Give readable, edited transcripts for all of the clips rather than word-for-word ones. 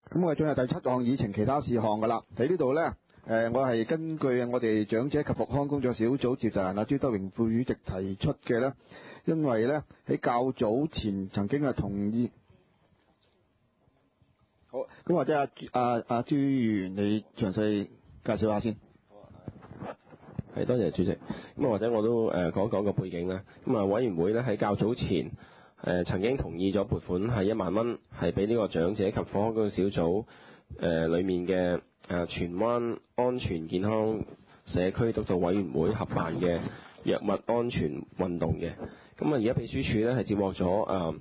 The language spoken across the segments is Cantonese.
咁我哋進入第7項議程其他事項噶啦。喺呢度呢，我係根據我哋長者及復康工作小組召集人阿朱德榮副主席提出嘅呢，因為呢喺較早前曾經係同意。好，咁或者阿朱議員你詳細介紹下先。 係，多謝主席。咁或者我都講講個背景啦。咁啊，委員會咧喺較早前曾經同意咗撥款係1萬蚊，係俾呢個長者及復康工作小組裡面嘅荃灣安全健康社區督導委員會合辦嘅藥物安全運動嘅。咁啊，而家秘書處咧係接獲咗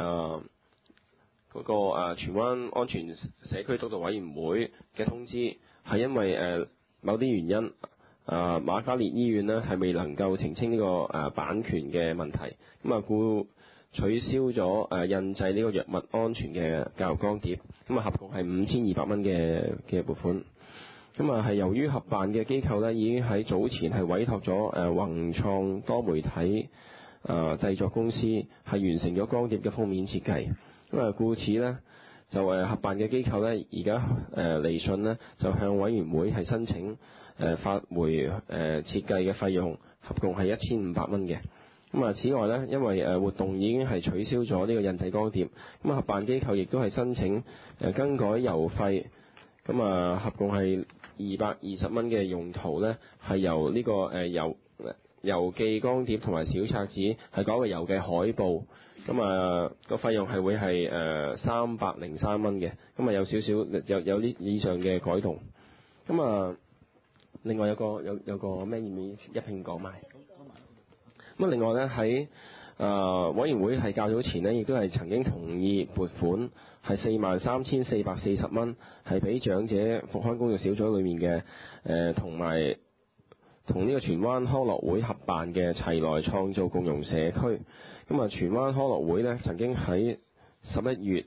嗰個荃灣安全社區督導委員會嘅通知，係因為某啲原因。瑪嘉烈醫院呢係未能夠澄清呢個版權嘅問題，咁啊故取消咗印製呢個藥物安全嘅教育光碟，咁啊合共係5200蚊嘅撥款，咁啊係由於合辦嘅機構呢已經喺早前係委託咗宏創多媒體製作公司係完成咗光碟嘅封面設計，咁啊故此呢就合辦嘅機構呢而家嚟信呢就向委員會係申請發回設計嘅費用，合共係1500蚊嘅。咁啊，此外呢，因為活動已經係取消咗呢個印製光碟，咁啊合辦機構亦都係申請更改郵費，咁啊合共係220蚊嘅用途呢係由呢個郵寄光碟同埋小冊子係改為郵寄海報，咁啊個費用係會係303蚊嘅，咁啊有少少有啲以上嘅改動，咁啊。另外有個咩要唔要一併講埋？咁啊，另外咧喺委員會係較早前呢，亦都係曾經同意撥款係43440蚊，係俾長者復康工作小組裏面嘅同呢個荃灣康樂會合辦嘅齊來創造共融社區。咁啊，荃灣康樂會呢曾經喺11月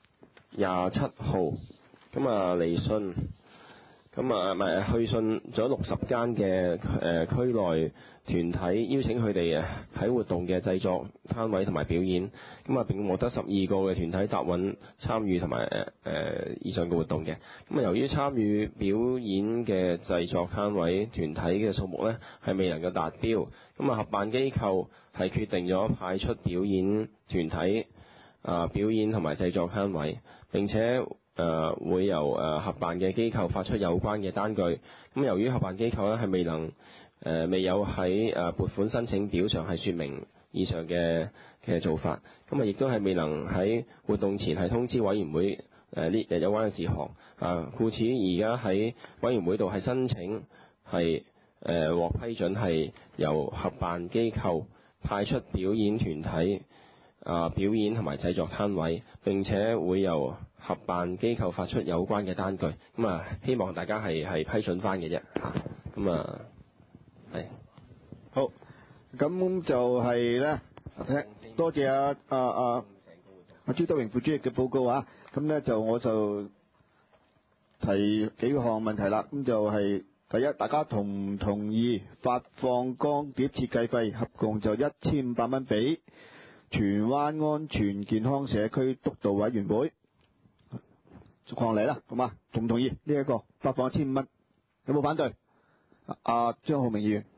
27號咁啊嚟信。咁啊，去信咗60間嘅區內團體，邀請佢哋喺活動嘅製作攤位同埋表演，咁啊並獲得12個嘅團體答允參與同埋以上嘅活動嘅。咁啊，由於參與表演嘅製作攤位團體嘅數目呢係未能夠達標，咁啊合辦機構係決定咗派出表演團體表演同埋製作攤位，並且會由合辦嘅機構發出有關嘅單據。咁由於合辦機構咧係未有喺撥款申請表上係說明以上嘅做法，咁啊亦都係未能喺活動前係通知委員會呢有關嘅事項，故此而家喺委員會度係申請係獲批准係由合辦機構派出表演團體表演同埋製作攤位，並且會由合辦機構發出有關嘅單據，咁啊希望大家係批准翻嘅啫嚇，咁啊係好，咁就係咧，多謝阿朱德榮副主席嘅報告啊，咁咧就我就提幾項問題啦，咁就係第一，大家同唔同意發放光碟設計費合共就1500蚊俾荃灣安全健康社區督導委員會？逐項嚟啦，好嘛？同唔同意呢一個發放1500蚊？有冇反對？張浩明議員。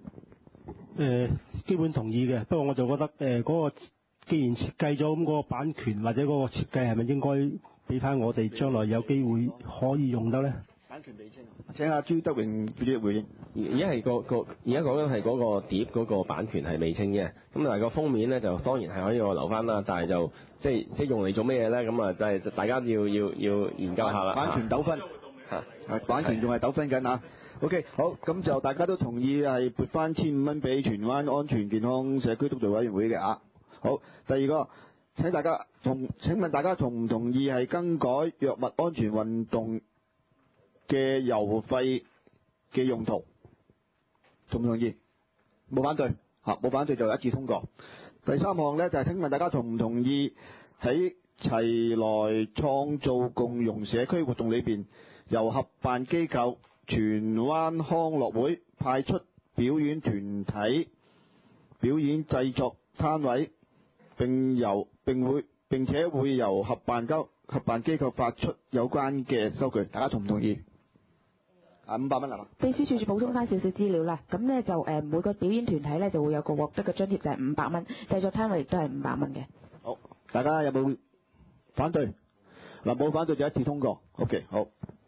基本同意嘅，不過我就覺得嗰個既然設計咗，咁嗰個版權或者嗰個設計係咪應該俾翻我哋將來有機會可以用得咧？ 版權未清，請阿朱德榮副主席回應。 而家講緊係嗰個碟嗰個版權係未清嘅，咁但係個封面咧就當然係可以我留翻啦，但係就即係用嚟做咩嘢咧？咁啊，就係大家要研究下啦。 版權糾紛版權仲係糾紛緊啊。OK， 好，咁就大家都同意係撥翻1500蚊俾荃灣安全健康社區督導委員會嘅啊。好，第二個，請問大家同唔同意係更改藥物安全運動嘅郵費嘅用途？同唔同意？冇反對，冇反對就一致通過。第三項呢，就係請問大家同唔同意喺齊來創造共融社區活動裏邊，由合辦機構荃灣康樂會派出表演團體表演製作攤位，並且會由合辦合辦機構發出有關嘅收據，大家同唔同意？500蚊係嘛？ 秘書處補充翻少少資料啦，咁咧就每個表演團體咧就會有個獲得嘅津貼就係500蚊，製作攤位亦都係500蚊嘅。 好，大家有冇反對？嗱，冇反對就一致通過。OK， 好。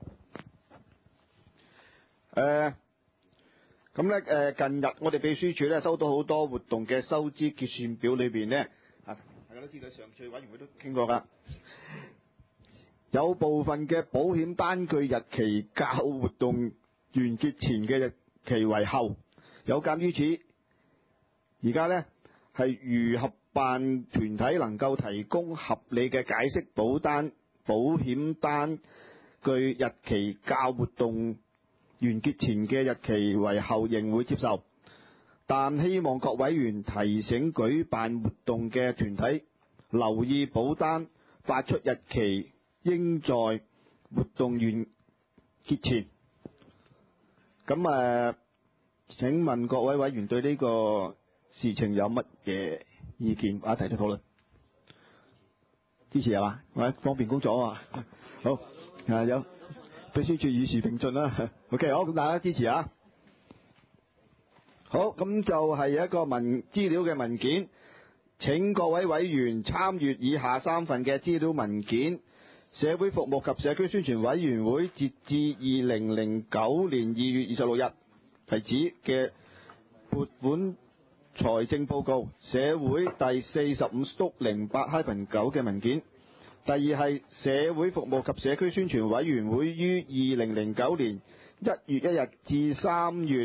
咁咧近日我哋秘書處咧收到好多活動嘅收支結算表裏邊咧，大家都知道上次委員會都傾過㗎。有部分嘅保險單據日期較活動完結前嘅日期為後，有鑑於此，而家呢係如合辦團體能夠提供合理嘅解釋，保險單據日期較活動完結前嘅日期為後，仍會接受，但希望各委員提醒舉辦活動嘅團體留意保單發出日期應在活動完結前。咁請問各位委員對呢個事情有乜嘢意見？提出討論，支持係嘛？或者方便工作啊嘛？好，有秘書處與時並進啦。OK， 好，咁大家支持啊。好，咁就係一個資料嘅文件，請各位委員參閱以下3份嘅資料文件。社會服務及社區宣傳委員會截至2009年2月26日為止嘅撥款財政報告，社會第 45/08-9 嘅文件。第二係社會服務及社區宣傳委員會於2009年1月1日至3月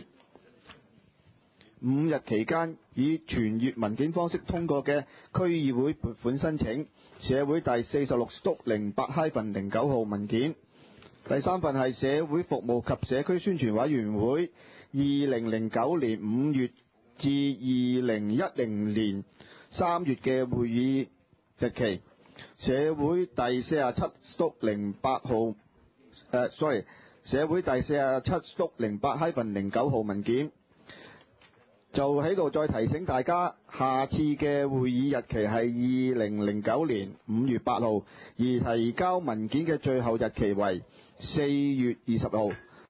5日期間以傳閱文件方式通過嘅區議會撥款申請，社會第 46/08-09 號文件。第三份係社會服務及社區宣傳委員會2009年5月至2010年3月嘅會議日期，社會第 47/08 號社會第 47/08-09 號文件。就喺度再提醒大家，下次嘅會議日期係2009年5月8號，而提交文件嘅最後日期為4月20號。